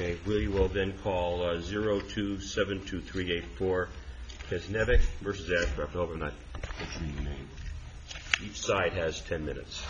Okay, we will then call 02-72384 Kesnevic versus Ashcroft. I hope I'm not mentioning the name. Each side has 10 minutes.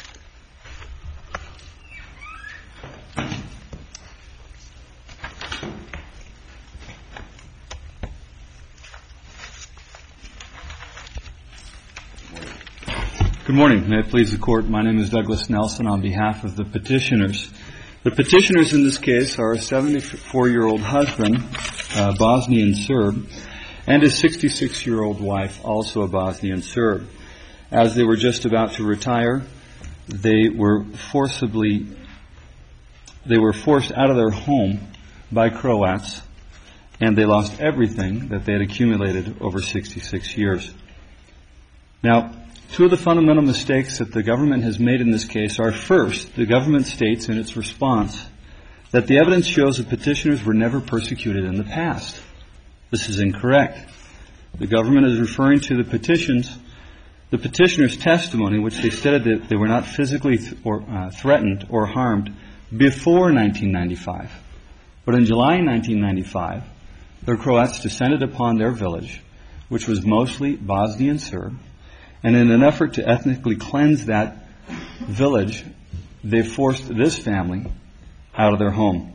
Good morning. May it please the Court, my name is Douglas Nelson on behalf of the petitioners. The petitioners in this case are a 74-year-old husband, Bosnian Serb, and his 66-year-old wife, also a Bosnian Serb. As they were just about to retire, they were forced out of their home by Croats, and they lost everything that they had accumulated over 66 years. Now, two of the fundamental mistakes that the government has made in this case are, first, the government states in its response that the evidence shows that petitioners were never persecuted in the past. This is incorrect. The government is referring to the petitioner's testimony, which they stated that they were not physically threatened or harmed before 1995. But in July 1995, the Croats descended upon their village, which was mostly Bosnian Serb, and in an effort to ethnically cleanse that village, they forced this family out of their home.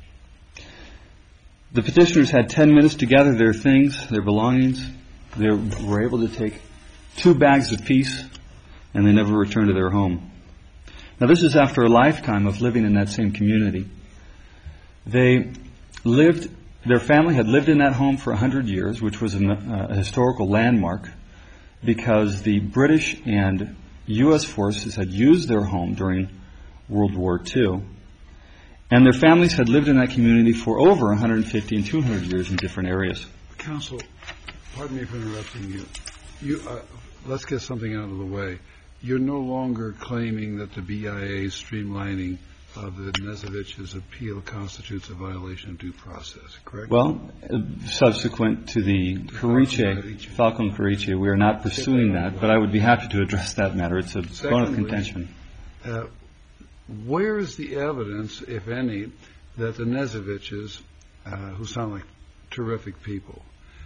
The petitioners had 10 minutes to gather their things, their belongings. They were able to take 2 bags apiece, and they never returned to their home. Now, this is after a lifetime of living in that same community. Their family had lived in that home for 100 years, which was a historical landmark, because the British and U.S. forces had used their home during World War II. And their families had lived in that community for over 150 and 200 years in different areas. Counsel, pardon me for interrupting you. Let's get something out of the way. You're no longer claiming that the BIA's streamlining of the Knezevich's appeal constitutes a violation of due process, correct? Well, subsequent to the Falcon Carice, we are not pursuing that, but I would be happy to address that matter. It's a bone of contention. Where is the evidence, if any, that the Knezevich's, who sound like terrific people,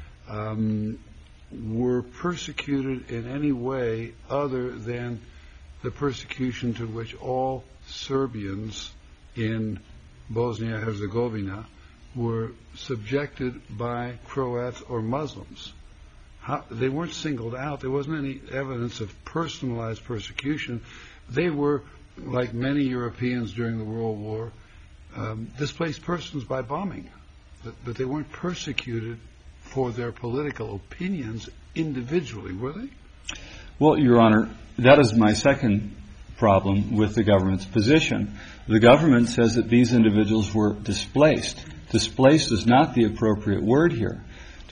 were persecuted in any way other than the persecution to which all Serbians in Bosnia-Herzegovina were subjected by Croats or Muslims? They weren't singled out. There wasn't any evidence of personalized persecution. They were, like many Europeans during the World War, displaced persons by bombing. But they weren't persecuted for their political opinions individually, were they? Well, Your Honor, that is my second problem with the government's position. The government says that these individuals were displaced. Displaced is not the appropriate word here.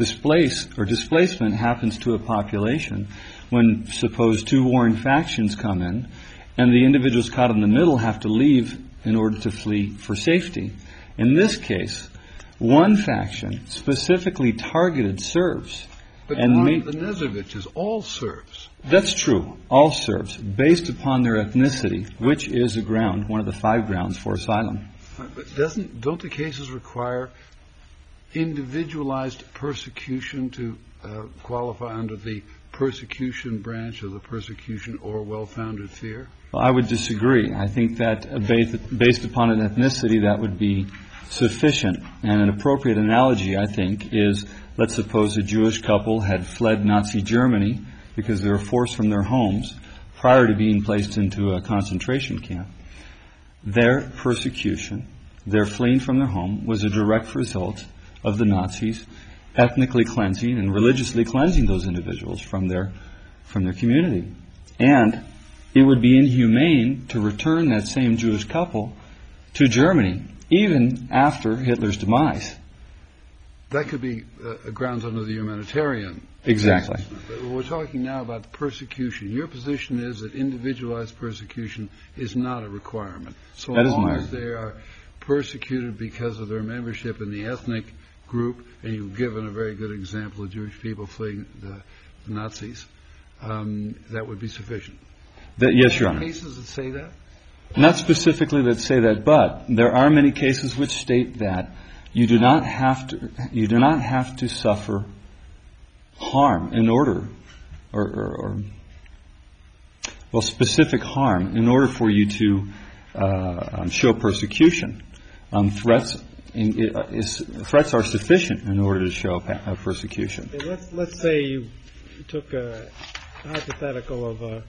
Displacement happens to a population when, suppose, 2 warring factions come in and the individuals caught in the middle have to leave in order to flee for safety. In this case, one faction specifically targeted Serbs. But not the Knezevich's, all Serbs. That's true, all Serbs, based upon their ethnicity, which is a ground, one of the 5 grounds for asylum. But don't the cases require individualized persecution to qualify under the persecution branch of the persecution or well-founded fear? Well, I would disagree. I think that based upon an ethnicity, that would be sufficient. And an appropriate analogy, I think, is, let's suppose a Jewish couple had fled Nazi Germany because they were forced from their homes prior to being placed into a concentration camp. Their persecution, their fleeing from their home, was a direct result of the Nazis ethnically cleansing and religiously cleansing those individuals from their community. And it would be inhumane to return that same Jewish couple to Germany, even after Hitler's demise. That could be grounds under the humanitarian. Exactly. But we're talking now about persecution. Your position is that individualized persecution is not a requirement. So long as they are persecuted because of their membership in the ethnic group, and you've given a very good example of Jewish people fleeing the Nazis, that would be sufficient. Yes, Your Honor. Are there cases that say that? Not specifically that say that, but there are many cases which state that you do not have to suffer harm in order, or specific harm in order for you to show persecution. Threats are sufficient in order to show persecution. Let's say you took a hypothetical of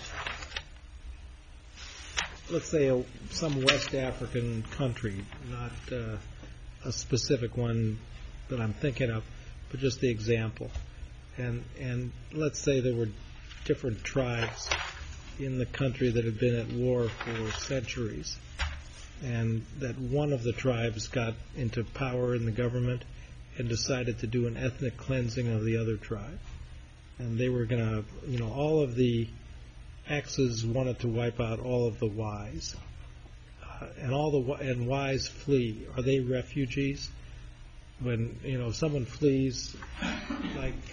let's say some West African country, not a specific one that I'm thinking of, but just the example. And let's say there were different tribes in the country that had been at war for centuries, and that one of the tribes got into power in the government and decided to do an ethnic cleansing of the other tribe. And they were going to, all of the X's wanted to wipe out all of the Y's, and Y's flee. Are they refugees? When someone flees, like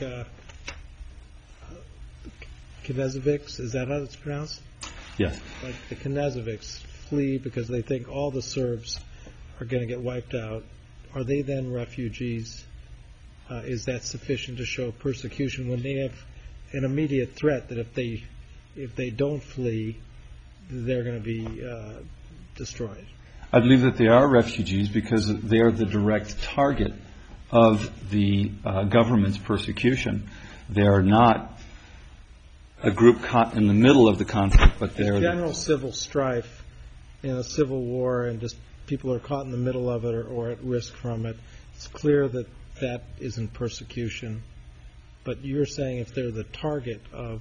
Knezevics, is that how it's pronounced? Yes. Like the Knezevics flee because they think all the Serbs are going to get wiped out. Are they then refugees? Is that sufficient to show persecution when they have an immediate threat that if they don't flee, they're going to be destroyed? I believe that they are refugees because they are the direct target of the government's persecution. They are not a group caught in the middle of the conflict, but they're general civil strife in a civil war, and just people are caught in the middle of it or at risk from it. It's clear that that isn't persecution. But you're saying if they're the target of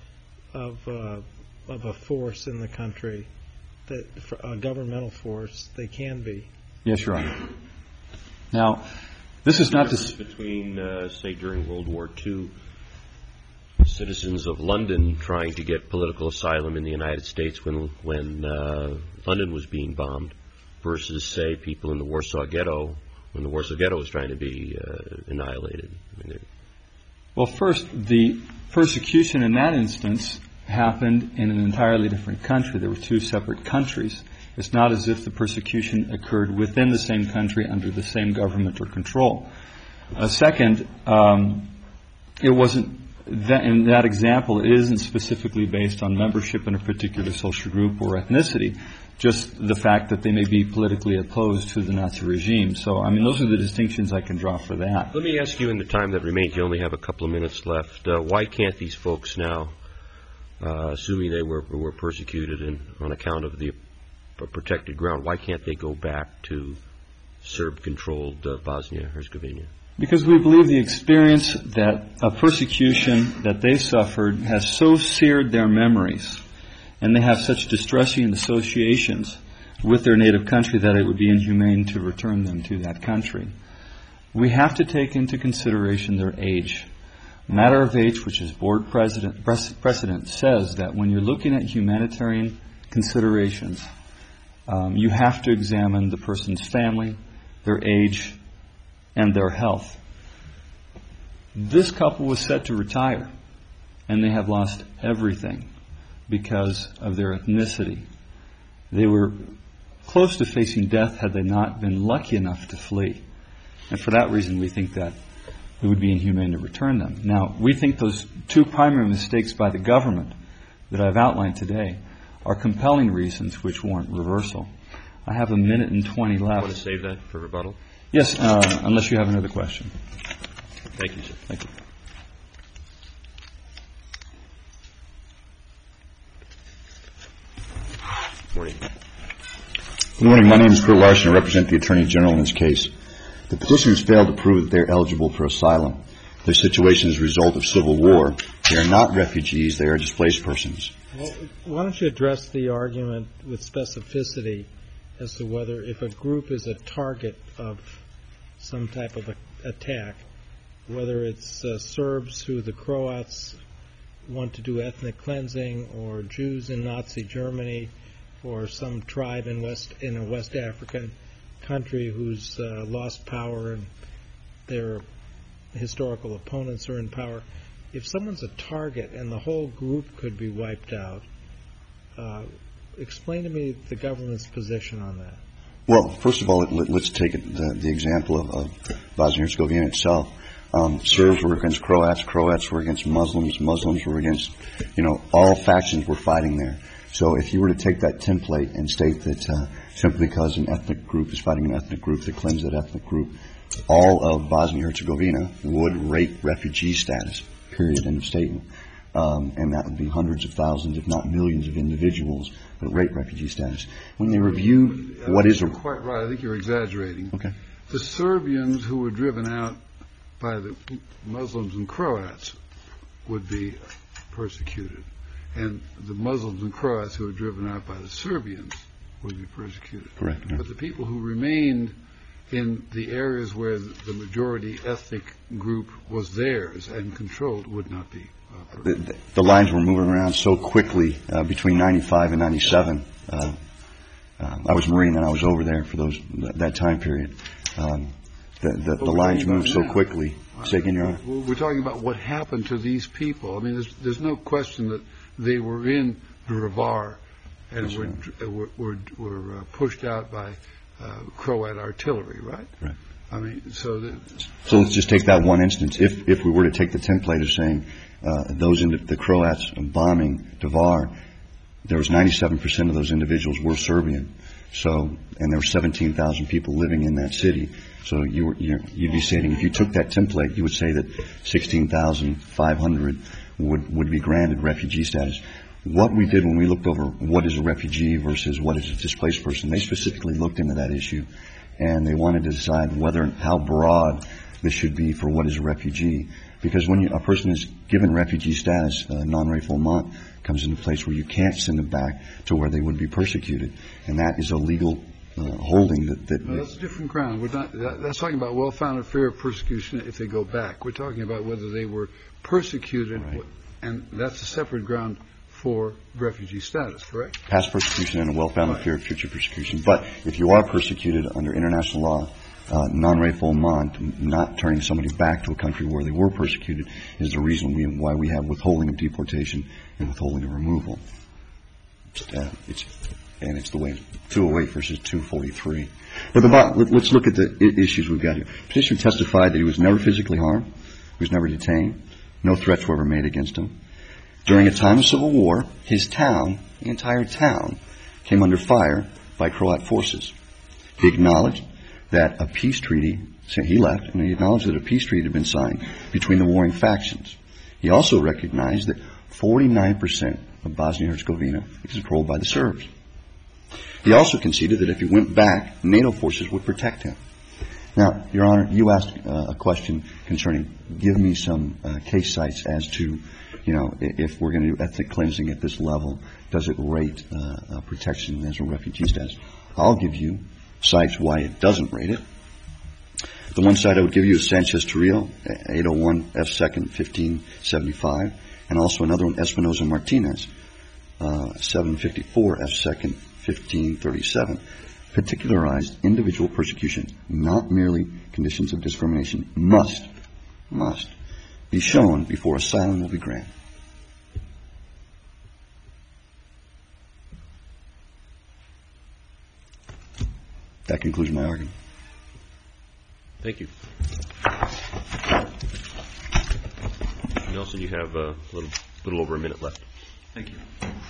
a force in the country, that a governmental force, they can be. Yes, Your Honor. Now, this is not between, say, during World War II, citizens of London trying to get political asylum in the United States when London was being bombed, versus, say, people in the Warsaw Ghetto when the Warsaw Ghetto was trying to be annihilated. Well, first, the persecution in that instance happened in an entirely different country. There were two separate countries. It's not as if the persecution occurred within the same country under the same government or control. Second, it wasn't in that example. It isn't specifically based on membership in a particular social group or ethnicity, just the fact that they may be politically opposed to the Nazi regime. So, those are the distinctions I can draw for that. Let me ask you, in the time that remains, you only have a couple of minutes left, why can't these folks now, assuming they were persecuted on account of the protected ground, why can't they go back to Serb-controlled Bosnia-Herzegovina? Because we believe the experience that of persecution that they suffered has so seared their memories, and they have such distressing associations with their native country that it would be inhumane to return them to that country. We have to take into consideration their age. Matter of age, which is board precedent, says that when you're looking at humanitarian considerations, you have to examine the person's family, their age, and their health. This couple was set to retire, and they have lost everything because of their ethnicity. They were close to facing death had they not been lucky enough to flee. And for that reason, we think that it would be inhumane to return them. Now, we think those two primary mistakes by the government that I've outlined today are compelling reasons which warrant reversal. I have 1 minute and 20 left. Want to save that for rebuttal? Yes, unless you have another question. Thank you, sir. Thank you. Morning. Good morning. My name is Kurt Larson. I represent the Attorney General in this case. The petitioners failed to prove that they're eligible for asylum. Their situation is a result of civil war. They are not refugees. They are displaced persons. Well, why don't you address the argument with specificity as to whether if a group is a target of some type of attack, whether it's Serbs who the Croats want to do ethnic cleansing, or Jews in Nazi Germany, or some tribe in a West African country who's lost power and their historical opponents are in power. If someone's a target and the whole group could be wiped out, explain to me the government's position on that. Well, first of all, let's take the example of Bosnia-Herzegovina itself. Serbs were against Croats, Croats were against Muslims, Muslims were against, all factions were fighting there. So if you were to take that template and state that simply because an ethnic group is fighting an ethnic group that claims that ethnic group, all of Bosnia-Herzegovina would rate refugee status, period, end of statement. And that would be hundreds of thousands, if not millions of individuals that rate refugee status. When they review what is... You're quite right. I think you're exaggerating. Okay. The Serbians who were driven out by the Muslims and Croats would be persecuted. And the Muslims and Croats who were driven out by the Serbians would be persecuted. Correct. Yeah. But the people who remained in the areas where the majority ethnic group was theirs and controlled would not be persecuted. The lines were moving around so quickly between 95 and 97. I was Marine and I was over there for that time period. The lines moved so quickly. Say again, Your Honor. We're talking about what happened to these people. I mean, there's no question that they were in Drvar and were pushed out by Croat artillery, right? Right. I mean, so let's just take that one instance. If we were to take the template of saying the Croats bombing Drvar, there was 97% of those individuals were Serbian. So, and there were 17,000 people living in that city. So you'd be stating, if you took that template, you would say that 16,500 would be granted refugee status. What we did when we looked over what is a refugee versus what is a displaced person, they specifically looked into that issue, and they wanted to decide how broad this should be for what is a refugee. Because when a person is given refugee status, non-refoulement comes into place where you can't send them back to where they would be persecuted, and that is a legal holding that no, that's a different ground. That's talking about well-founded fear of persecution if they go back. We're talking about whether they were persecuted, right. And that's a separate ground for refugee status, correct? Past persecution and a well-founded fear of future persecution. But if you are persecuted under international law, non-refoulement, not turning somebody back to a country where they were persecuted, is the reason why we have withholding of deportation and withholding of removal. It's the way 208 versus 243. But let's look at the issues we've got here. Petitioner testified that he was never physically harmed, he was never detained, no threats were ever made against him. During a time of civil war, his town, the entire town, came under fire by Croat forces. He acknowledged that a peace treaty, he left, and he acknowledged that a peace treaty had been signed between the warring factions. He also recognized that 49% of Bosnia-Herzegovina is controlled by the Serbs. He also conceded that if he went back, NATO forces would protect him. Now, Your Honor, you asked a question concerning, give me some case sites as to, if we're going to do ethnic cleansing at this level, does it rate protection as a refugee status? I'll give you sites why it doesn't rate it. The one site I would give you is Sanchez Torrio, 801 F. 2nd, 1575, and also another one, Espinosa Martinez, 754 F. 2nd, 1537. Particularized individual persecution, not merely conditions of discrimination, must be shown before asylum will be granted. That concludes my argument. Thank you. Nelson, you have a little over a minute left. Thank you.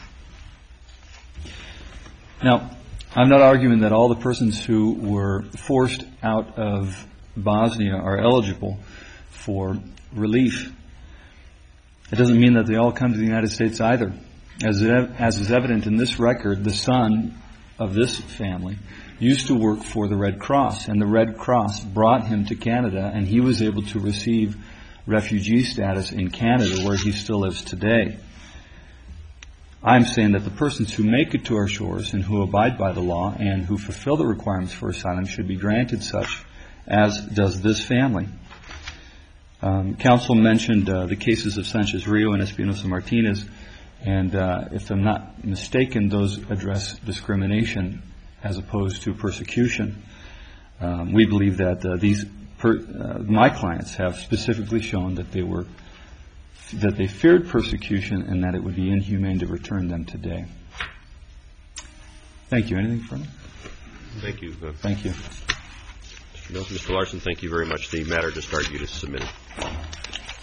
Now, I'm not arguing that all the persons who were forced out of Bosnia are eligible for relief. It doesn't mean that they all come to the United States either. As is evident in this record, the son of this family used to work for the Red Cross, and the Red Cross brought him to Canada, and he was able to receive refugee status in Canada, where he still lives today. I'm saying that the persons who make it to our shores and who abide by the law and who fulfill the requirements for asylum should be granted such, as does this family. Counsel mentioned the cases of Sanchez Rio and Espinosa Martinez, and if I'm not mistaken, those address discrimination as opposed to persecution. We believe that my clients have specifically shown that they feared persecution and that it would be inhumane to return them today. Thank you. Anything further? Thank you. Thank you. Mr. Nelson, Mr. Larson, thank you very much. The matter just argued is submitted.